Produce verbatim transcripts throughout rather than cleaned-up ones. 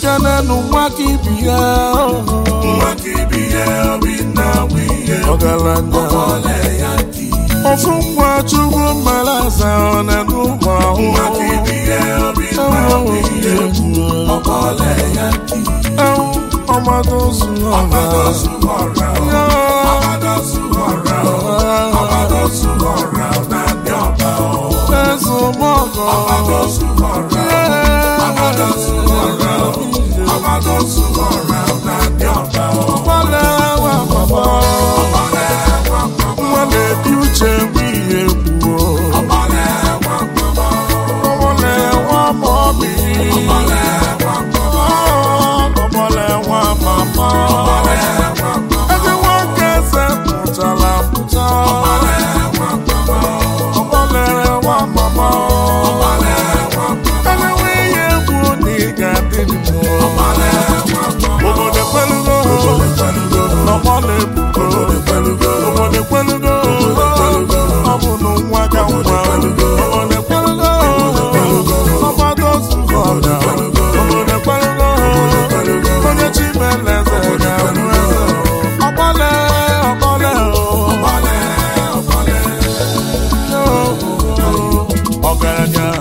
Kenenu Mwakibiye Mwakibiye Obinna wiye Ogalanda Okole Yaki Ofungwa Chukwu Malaza Onenuma Mwakibiye Obinna wiye Okole Yaki Amadosu Amadosu Ora Amadosu Ora Amadosu Ora Nani Oba Ezo Mogo Amadosu Ora Amadosu Ora Amadosu Ora Nani Oba Wale wa mama Wale wa mama Wale biuche wiye buo Wale wa mama Wale wa mami Wale wa mama Wale wa mama Wale wa mama Everyone gets a putala puta Wale wa mama Wale wa mama Wale wa mama Anyway you go nigga didn't know Wale wa mama Obo de pelugo Obo de pelugo Wale buko Obo de pelugo Obo de pelugo Obo no waka wa Obo de pelugo Obo dosu hoda Obo de pelugo Obo chimeleze Obale Obale Obale Obale Ogaranya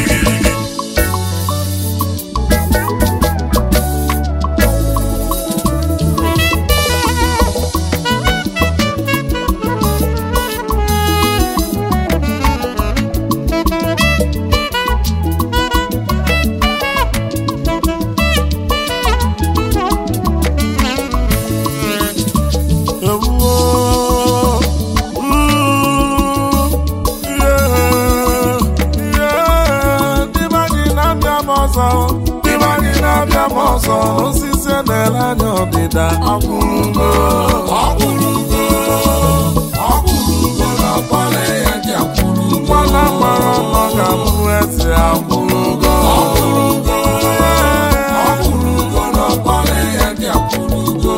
osisi na-ele anya ọdịda ọkwụrụgo Ọkwụrụgo Ọkwụrụgo na ọkpọle ya dị akwụrụgo nwana mara ọnọ ga-abụ eze akwụrụgo Ọkwụrụgo Ọkwụrụgo na ọkpọle ya dị akwụrụgo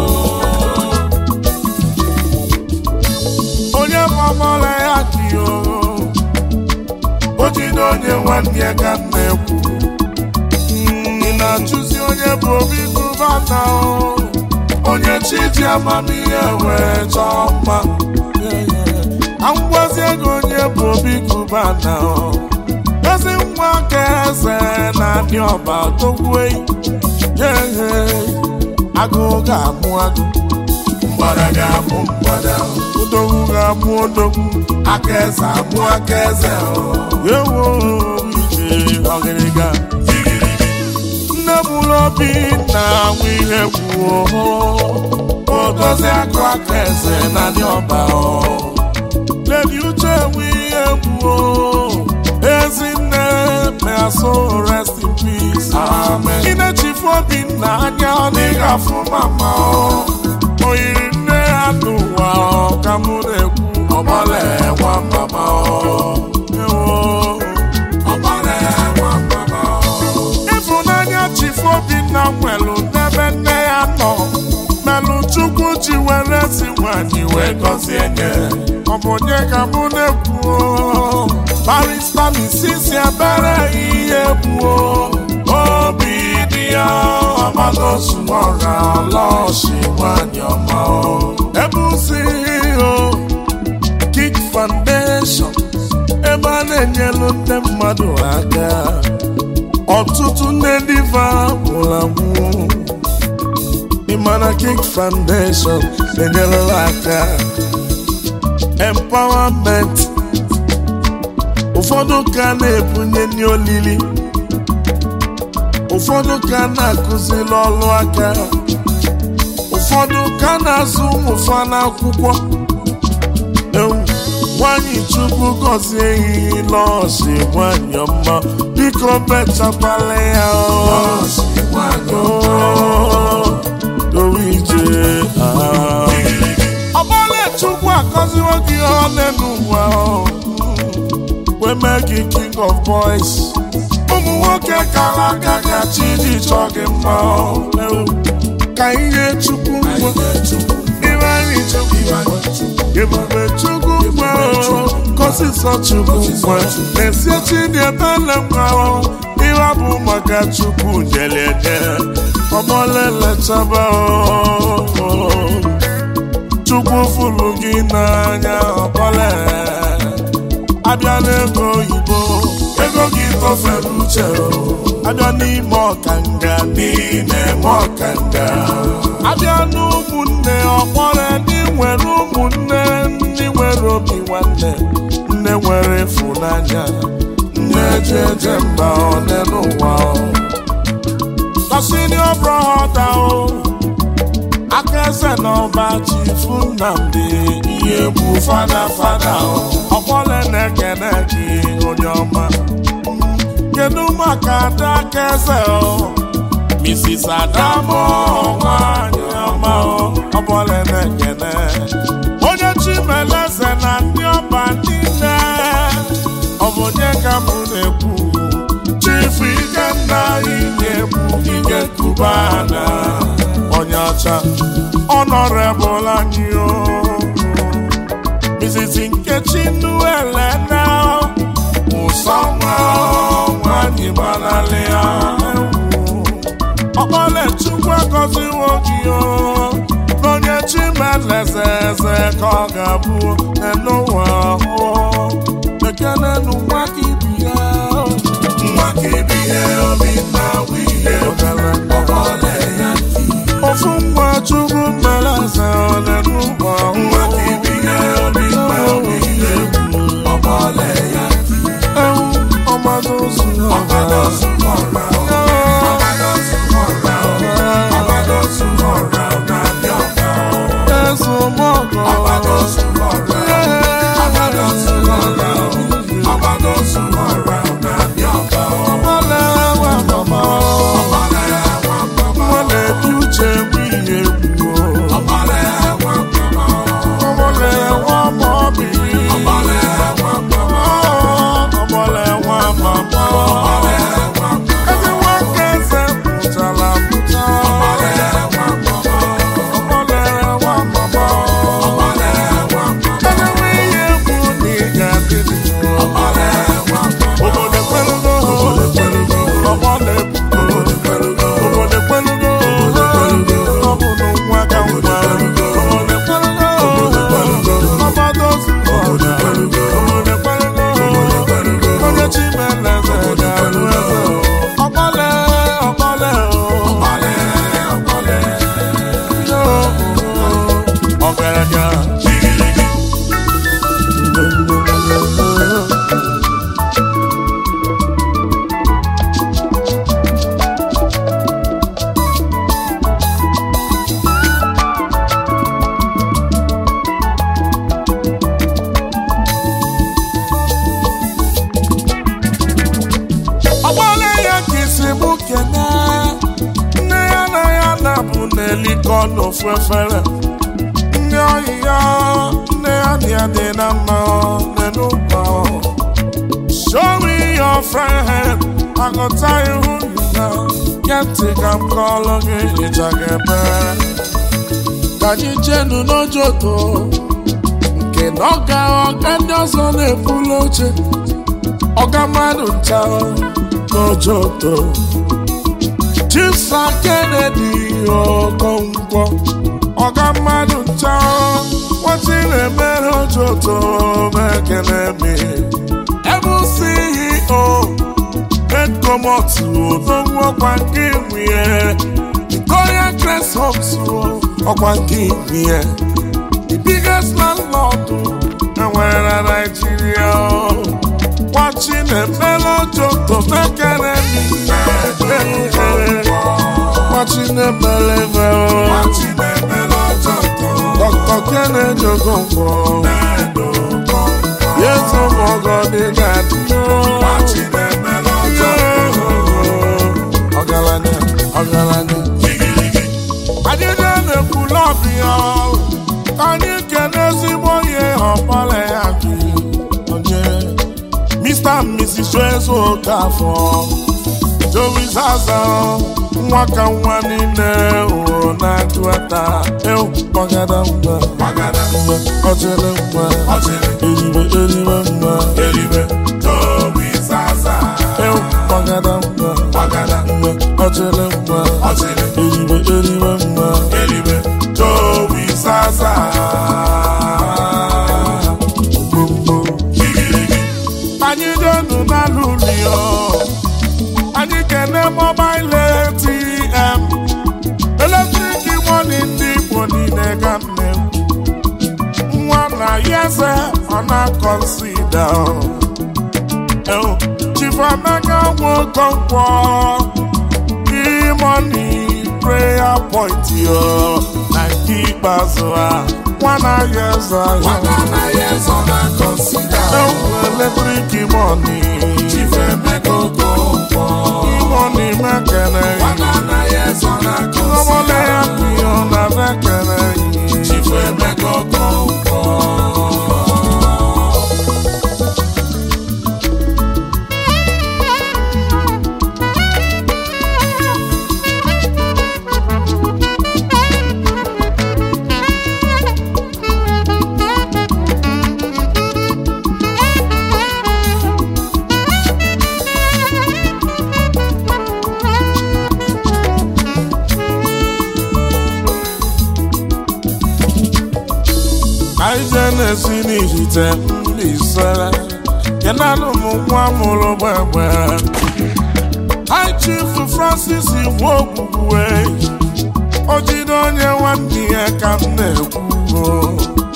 onye mamara ya dị o jide onye nwanne ya ka nna ekwu ị na-achụzi onye bụ obi gụbata onye chi ji amamihe wee chọọ mma angwazi ego onye bụ obi gụbata ezi nwa ka eze na-adị ọba togwue yehe agụụ ga-amụ agụ Mgbada ga-amụ mgbada odogwu ga-amụ odogwu aka eze amụ aka eze ewo ije ọgịrịga nne mụrụ obi na-anwụ ihe kwuo odozi akụ aka eze na dị ọba Lady Uche enwe ihe kwuo ezinne may her soul rest in peace amen inechifu obi na anya ọ dịghị afụ mama o yiri nne ya n'ụwa ka mụ na-ekwu ọgbale nwa mama ewo ịfụnanya chifu Obinna nwelu n'ebe nne ya nọ melụ Chukwu ji were si nwanyị wee gọzie nye ọ bụ onye ka mụ na-ekwu barista n'isisi ebere ihe kwuo obi dị ya amadosumora lọshi nwanyị ọma ebusi o Kick Foundation ebe a na-enyelu ndị mmadụ aka ọtụtụ ndị diva nwụrụ anwụ ịmana Kick Foundation na-enyelu aka empowerment ụfọdụ ka na-ebunye ndị olili ụfọdụ ka na-akụzili ọlụ aka ụfọdụ ka na-azụ ụmụ fa n'akwụkwọ nwanyị Chukwu gọzie ehihie lọọsị nwanyị ọma biko bechakwala ya ije ọgbala Chukwu akọziwo gị ọnụ n'ụwa wee mee gị king of boys ụmụ nwoke kara aka ka chi ji chọọ gị mma ka ihe Chukwu Iwani Chukwu ebube Chukwu mwe kọsịsọ Chukwu mwe na-esi chi dị ebele mwa ọ bụ maka Chukwu nyere enye ọmọlele chaba Chukwu fụrụ gị n'anya ọbọle abịa n'ego oyibo ego gị tọfere uche abịa n'ime ọkanga n'ime ọkanga abịa n'ụmụnne ọkpọrọ ndị nwere ụmụnne ndị nwere obi nwanne nne nwere ịfụnanya nne eje eje mba one n'ụwa Senior brother Akeze n'ọba Chifu Nnamdi ihe bụ fada fada ọkpọle na-ekene gị onye ọma kedu maka Ada Akeze Missus Adamo nwanyị ọma ọkpọle na-ekene onye Chimeleze na ndị ọba niile ọ bụ onye ka mụ na-ekwu Chifu Ikenna ihe bụ Ike Cubana onye ọcha Honorable anyị Missus Nkechi Nduelena Ụsọnwa nwanyị gbanalị ya ọkpọle Chukwu agọziwo gị n'onye Chimeleze eze ka ọ ga-abụ n'ụwa ekele n'ụwa ka ibi ya ofu ngwa Chukwu Meleze ole n'ụwa ọmado zuru n'ofu efere ndị ọyị ya nne ya dị ya dị na mma n'ụba show me your friend agụta ihu na kentị ka m kọọlụ gị ịja ga-ebe ka anyị jenu n'ojoto nke na ọga ọga ndị ọzọ na-ebulu oche ọga mmadụ ncha n'ojoto Chisa Kennedy Okonkwo ọga mmadụ ncha nwatị na-emere ojoto mekene mi ebe C E O Edcomot odogwu ọkwa nke nwunye Victoria Crest Homes ọkwa nke nwunye the biggest landlord enwere na Nigeria nwachi na-emere ojoto mekene mi Chinemele Doctor Kennedy Okonkwo Yes, I'm going to get you. Ogalanya, Ogalanya. I didn't pull up here. Can you get a Simoye or Paleaki? Mister and Missus Trezo Kafo. Joey Zaza. Mwaka wanine o na tuata eu pagada mba pagada mba ojele mba ojele elibe elibe mba elibe Joey Zaza eu pagada mba consider. Oh, Chief Emeka Nwokonkwo, E-money prayer point yo, na keep us one years old. One years on a consider. Oh, electric money. Chief Emeka Nwokonkwo, E-money mekene. one years on a Somole consider. happy on a mekene. Chief Emeka Nwokonkwo. Aijene sini hite mlisere Kenanu mwa mulo bwebwe High Chief Francis Iwoguwe Ojidonye waniye kamne kugo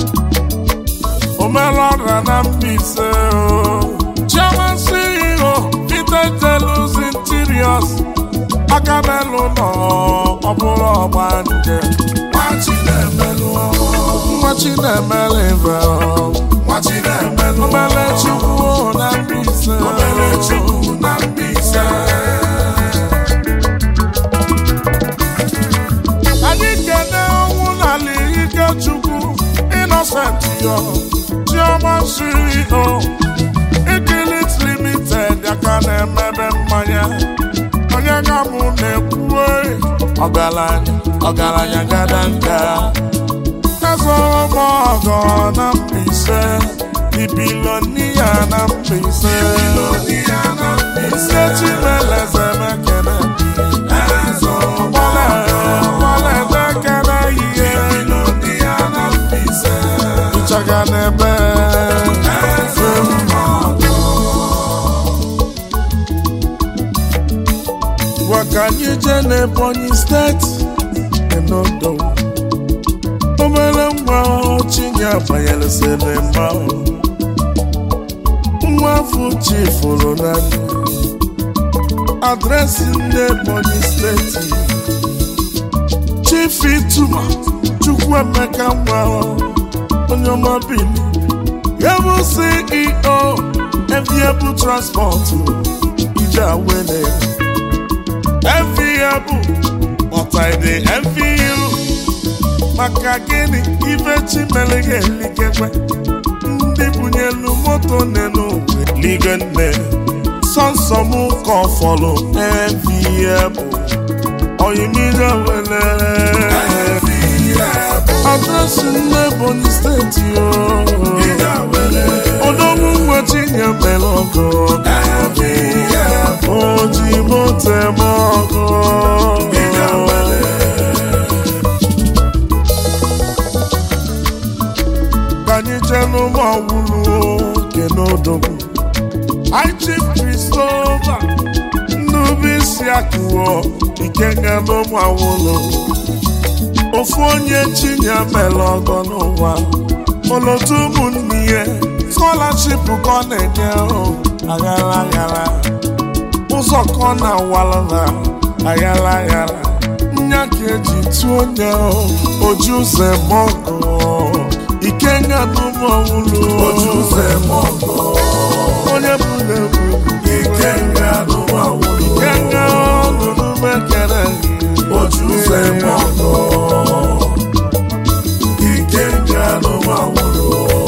Omelora na mbise Chairman C E O Vitagelus Interiors Akamelu no Oburo Banje Wachinemelu Wachinemelu Wachinemelu Omele Chukwu na mbise Omele Chukwu na mbise Anyị kene ọnwụ n'ala ike Chukwu Innocent yo Chioma C E O Ikilit Limited Yaka na-emebe mmanya Onye ga mụ na-ekwuwe Ọgaranya Ọgaranya gadanga Ezoro m ọgọ na mbise Ibiloniya na mbise Ibiloniya na mbise Nne Chimeleze mekene Ezoro m Wale mekene ihe Ibiloniya na mbise Ịchaga n'ebe Ezoro m Waka anyị je n'Ebonyi steeti Enodo Omele nwa Chinya banyere sinema Nwa afọ chifuru n'anya Adresị n'Ebonyi steeti Chief Ituma Chukwuemeka nwa onye ọma bili Ebu C E O Enviable Transport Ije awele Enviable But I dey envy you Maka gịnị ife Chimele ga-elikekwe Ndị bunyelu moto n'elu lige nne Sọnsọ m ka fọlụ Enviable Oyimide wele Adresị n'Ebonyi steeti yo Odogwu nwe Chinyemele ọgọ Oji mote m ọgọ Kanyi jenu mawulu Kenodogwu High Chief Christopher Nnubisi Akuwo Ikenga no mawulu Ofu onye Chinyemele ọgọ n'ụwa Olotu ụmụnne ya Scholarship ka ọ na-enye aghara aghara Ụzọ ka ọ na-awalala aghara aghara Nya ka eji tụọ onye oju ụzọ eme ọgọ Ikenga n'ụmụọwụlụ Oju ụzọ eme ọgọ Onye bụla ebu Ikenga n'ụmụọwụlụ Ikenga ọnụnụ mekere Oju ụzọ eme ọgọ Ikenga n'ụmụọwụlụ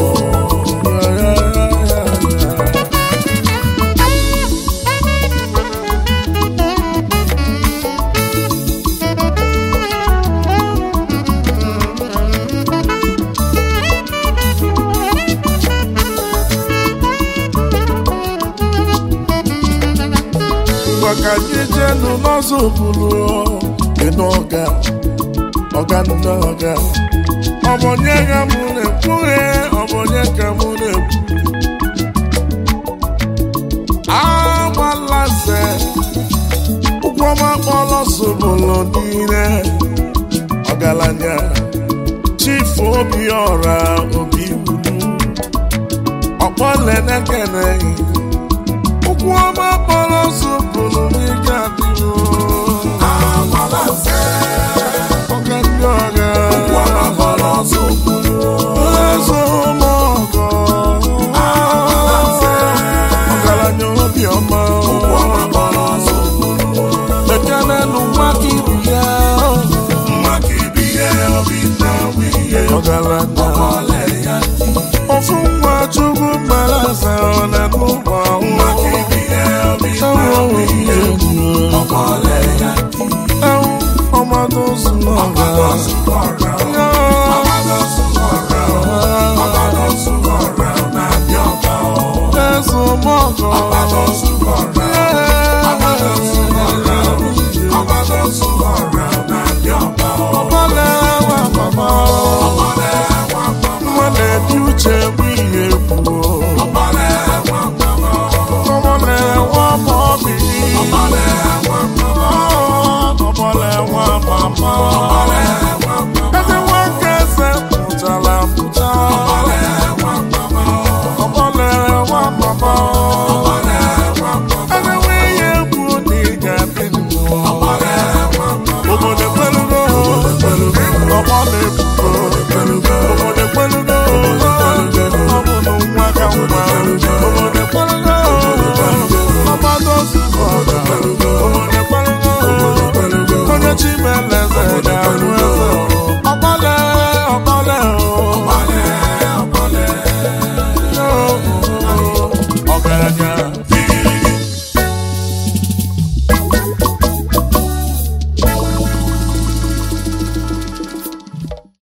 Maka anyị jenu n'ọzọ obodo Ịnụ ọga Ọga nne ọga Ọbọnye ka mụ na-ekwughe Ọbọnye ka mụ na-ekwu Agbalaze Ụkwọma kpọlọ sobolo niile Ọgaranya Chief Obiora Obi Wulu fọle nekene ụkwụ ọma kpọrọ zụpụrụ n'ike adịghị Amalase, ọga ndị ọga ụkwụ ọma kpọrọ zụpụrụ. eze ụmụọgọ Amalase, ọgaranya obiọma ụkwụ ọma kpọrọ zụpụrụ. ekene n'ụwa ka ibi ya Maka ibi ihe obi na-awụ ihe. ọgaranya